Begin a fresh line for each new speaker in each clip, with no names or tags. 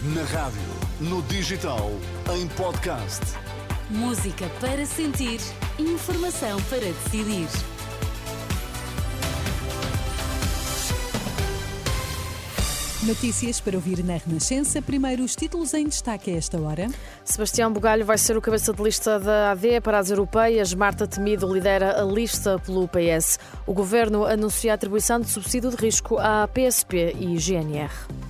Na rádio, no digital, em podcast.
Música para sentir, informação para decidir.
Notícias para ouvir na Renascença. Primeiro, os títulos em destaque a esta hora.
Sebastião Bugalho vai ser o cabeça de lista da AD para as europeias. Marta Temido lidera a lista pelo PS. O governo anuncia a atribuição de subsídio de risco à PSP e GNR.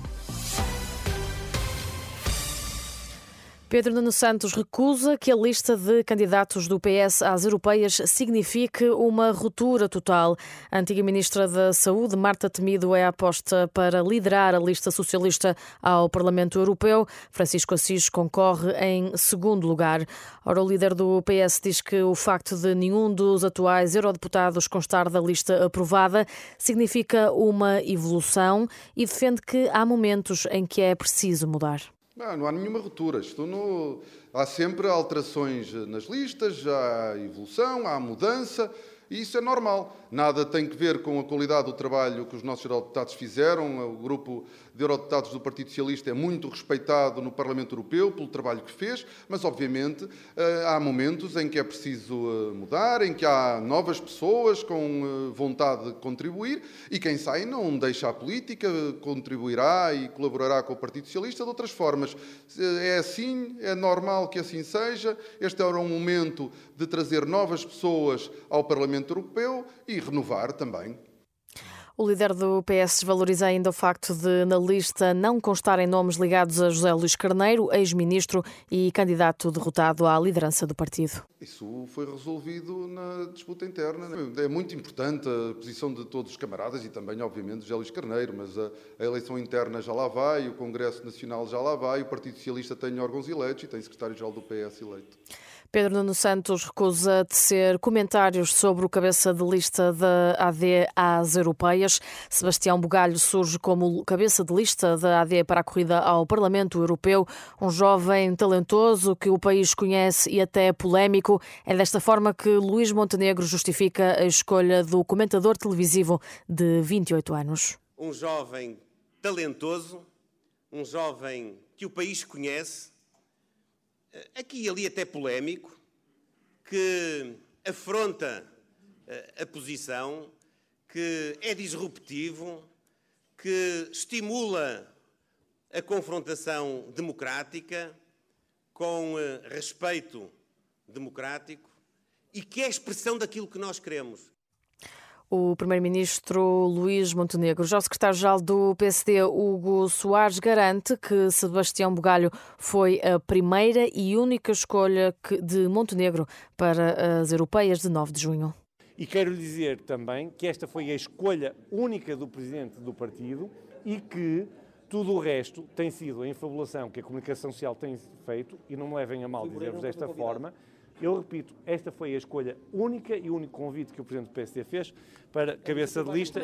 Pedro Nuno Santos recusa que a lista de candidatos do PS às europeias signifique uma ruptura total. A antiga ministra da Saúde, Marta Temido, é aposta para liderar a lista socialista ao Parlamento Europeu. Francisco Assis concorre em segundo lugar. Ora, o líder do PS diz que o facto de nenhum dos atuais eurodeputados constar da lista aprovada significa uma evolução e defende que há momentos em que é preciso mudar.
Não há nenhuma ruptura. Há sempre alterações nas listas, há evolução, há mudança, e isso é normal. Nada tem que ver com a qualidade do trabalho que os nossos eurodeputados fizeram. O grupo de eurodeputados do Partido Socialista é muito respeitado no Parlamento Europeu pelo trabalho que fez, mas, obviamente, há momentos em que é preciso mudar, em que há novas pessoas com vontade de contribuir, e quem sai não deixa a política, contribuirá e colaborará com o Partido Socialista de outras formas. É assim, é normal que assim seja. Este era um momento de trazer novas pessoas ao Parlamento Europeu e renovar também.
O líder do PS valoriza ainda o facto de, na lista, não constarem nomes ligados a José Luís Carneiro, ex-ministro e candidato derrotado à liderança do partido.
Isso foi resolvido na disputa interna. É muito importante a posição de todos os camaradas e também, obviamente, José Luís Carneiro, mas a eleição interna já lá vai, o Congresso Nacional já lá vai, o Partido Socialista tem órgãos eleitos e tem secretário-geral do PS eleito.
Pedro Nuno Santos recusa tecer comentários sobre o cabeça de lista da AD às europeias. Sebastião Bugalho surge como cabeça de lista da AD para a corrida ao Parlamento Europeu. Um jovem talentoso que o país conhece e até polémico. É desta forma que Luís Montenegro justifica a escolha do comentador televisivo de 28 anos.
Um jovem talentoso, um jovem que o país conhece, aqui e ali até polémico, que afronta a posição, que é disruptivo, que estimula a confrontação democrática com respeito democrático e que é a expressão daquilo que nós queremos.
O primeiro-ministro Luís Montenegro. Já o secretário-geral do PSD, Hugo Soares, garante que Sebastião Bugalho foi a primeira e única escolha de Montenegro para as europeias de 9 de junho.
E quero lhe dizer também que esta foi a escolha única do presidente do partido e que tudo o resto tem sido a infabulação que a comunicação social tem feito, e não me levem a mal dizer-vos desta forma. Eu repito, esta foi a escolha única e o único convite que o Presidente do PSD fez para cabeça de lista.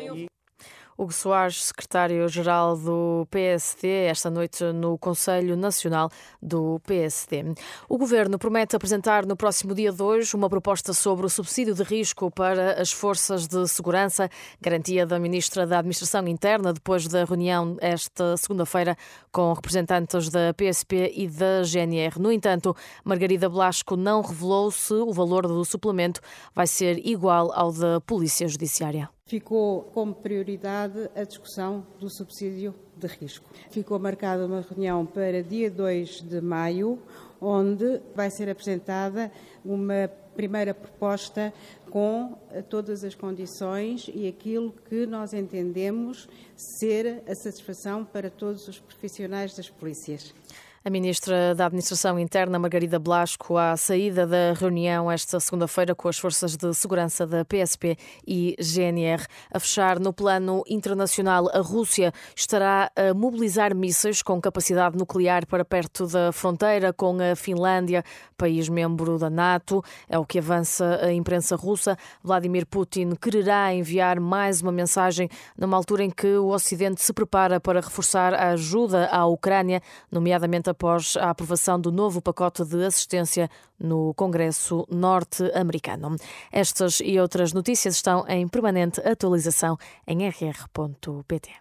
Hugo Soares, secretário-geral do PSD, esta noite no Conselho Nacional do PSD. O Governo promete apresentar no próximo dia 2 uma proposta sobre o subsídio de risco para as forças de segurança, garantia da Ministra da Administração Interna, depois da reunião esta segunda-feira com representantes da PSP e da GNR. No entanto, Margarida Blasco não revelou se o valor do suplemento vai ser igual ao da Polícia Judiciária.
Ficou como prioridade a discussão do subsídio de risco. Ficou marcada uma reunião para dia 2 de maio, onde vai ser apresentada uma primeira proposta com todas as condições e aquilo que nós entendemos ser a satisfação para todos os profissionais das polícias.
A Ministra da Administração Interna, Margarida Blasco, à saída da reunião esta segunda-feira com as forças de segurança da PSP e GNR. A fechar, no plano internacional, a Rússia estará a mobilizar mísseis com capacidade nuclear para perto da fronteira com a Finlândia, país membro da NATO. É o que avança a imprensa russa. Vladimir Putin quererá enviar mais uma mensagem numa altura em que o Ocidente se prepara para reforçar a ajuda à Ucrânia, nomeadamente após a aprovação do novo pacote de assistência no Congresso norte-americano. Estas e outras notícias estão em permanente atualização em rr.pt.